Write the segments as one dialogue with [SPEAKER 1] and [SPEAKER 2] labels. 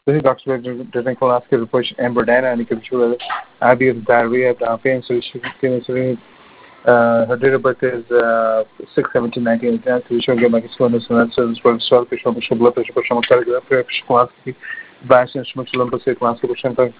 [SPEAKER 1] This is Dr. Detecting colonoscopy report Amber Dana and the Abby of diarrhea, pain, so her date of birth is 6/17/1989. So we should get my skin service for swell pressure, blood pressure, colonoscopy, vast instrument, lumbar say colonoscopy,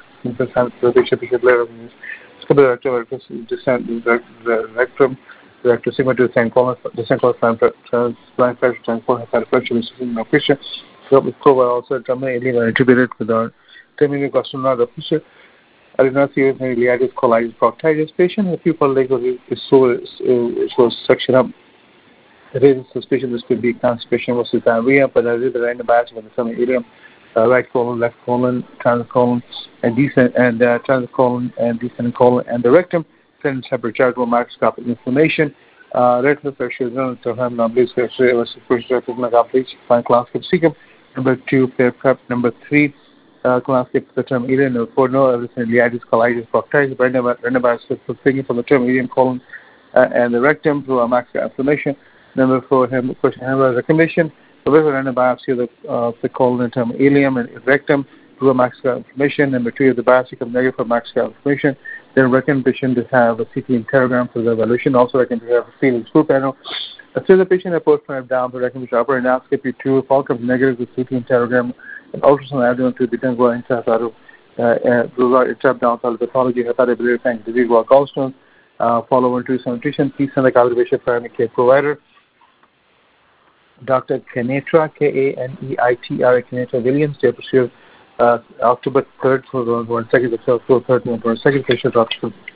[SPEAKER 1] rectum, rectum, sigma to the same colon, the same colon, blind pressure, colon, pressure, also terminally attributed with our terminal carcinoma of the I did not see any ileitis colitis proctitis patient. The pupil leg was suction up. There is a suspicion this could be constipation versus diarrhea, but I did the random biopsy of the stomach ileum, right colon, left colon, transcolon, and descent, and transcolon and descending colon, and the rectum. Then separate microscopic inflammation. Retinal pressure is known to have non-bleed pressure versus pressure fine colonoscopy cecum. Number 2, prep. Number 3, colonoscopy for the term ileum. Number 4, no evidence in ileitis colitis proctitis. Randomized thinking from the term ileum, colon, and the rectum through a maxillary inflammation. Number 4, recommendation. So we have a random biopsy of the colon and term ileum and rectum through a maxillary inflammation. Number 2, the biopsy comes negative for maxillary inflammation. Then recommendation to have a CT interrogram for the evaluation. Also recommended to have a feeling screw panel. So the patient at post-mortem down for recommendation upper endoscopy 2, if all comes negative with CT interrogram and ultrasound abdomen to be done going inside out of down to pathology, hepatobiliary tank disease, gallstones, follow on to sanitation. Please send the calibration primary care provider. Dr. Kanetra, Kaneitra, Kanetra Williams, they October 3rd, 1 second, 4th, 3rd, 1 second, patient, Dr.